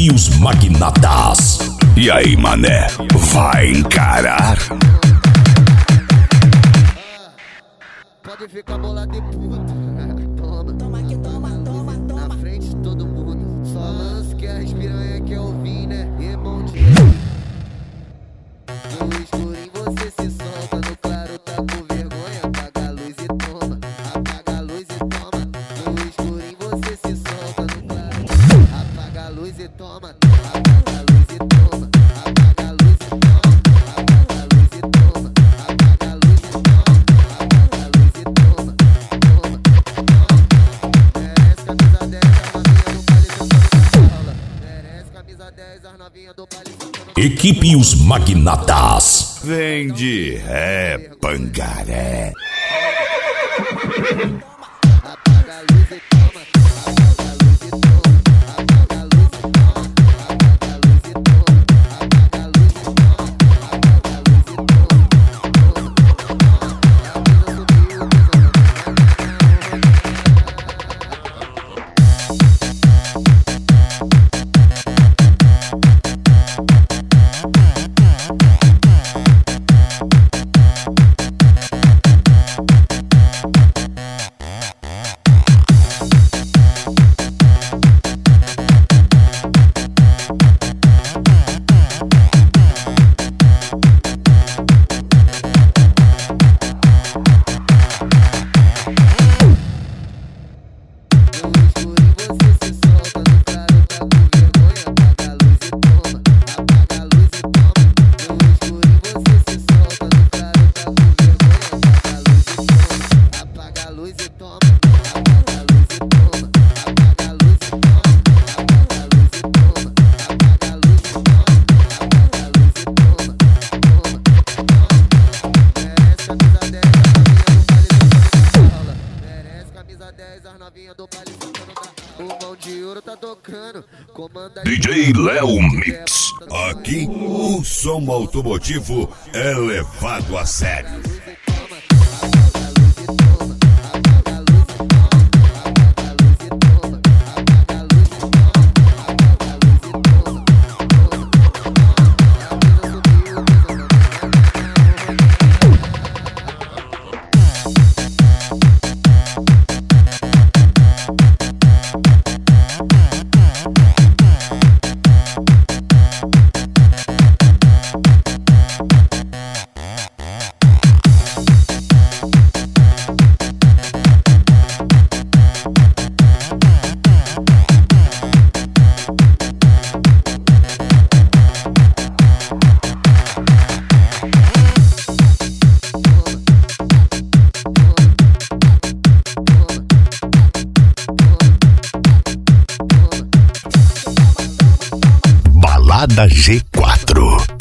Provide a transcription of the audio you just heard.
Equipe Os Magnatas. E aí, mané, vai encarar? Pode ficar bolado e puta. Toma que toma. Na frente de todo mundo. Só lance que as piranha quer ouvir, né? Irmão de no escurinho você se solta. No claro tá com vergonha. Apaga a luz e toma. Apaga a luz e toma. No escurinho você se solta. No claro apaga a luz e toma. Apaga a luz e toma. Apaga a luz e toma. Apaga a luz e toma. Apaga a luz e toma. Apaga a luz e toma. Merece camisa 10, as novinha do baile sentando. Equipe Os Magnatas. Vem de ré, pangaré. Apaga a luz e toma. Apaga a luz e toma. Apaga a luz e toma. Apaga a luz e toma. Apaga a luz e toma. Apaga a luz e toma. O mão de ouro tá tocando. Comanda DJ Léo Mix. Aqui o som automotivo é levado a sério. Balada G4.